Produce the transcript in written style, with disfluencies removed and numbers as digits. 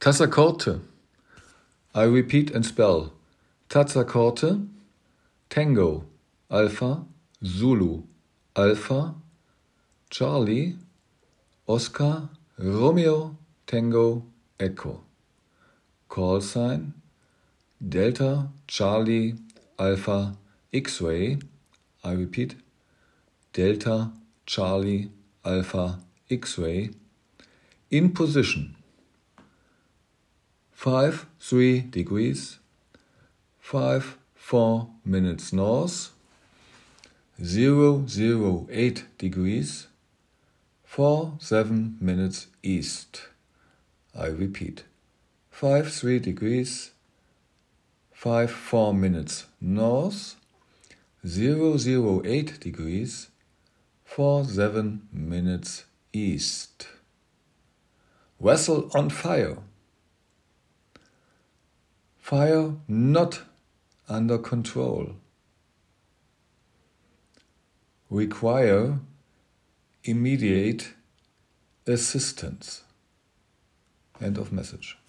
Tassakorte. I repeat and spell. Tassakorte, Tango, Alpha, Zulu, Alpha, Charlie, Oscar, Romeo, Tango, Echo. Call sign, Delta, Charlie, Alpha, X-ray. I repeat, Delta, Charlie, Alpha, X-ray. In position, 5-3 degrees, 5-4 minutes north, 0-0-8 degrees, 4-7 minutes east. I repeat, 5-3 degrees, 5-4 minutes north, 0-0-8 degrees, 4-7 minutes east. Vessel on fire. Fire not under control. Require immediate assistance. End of message.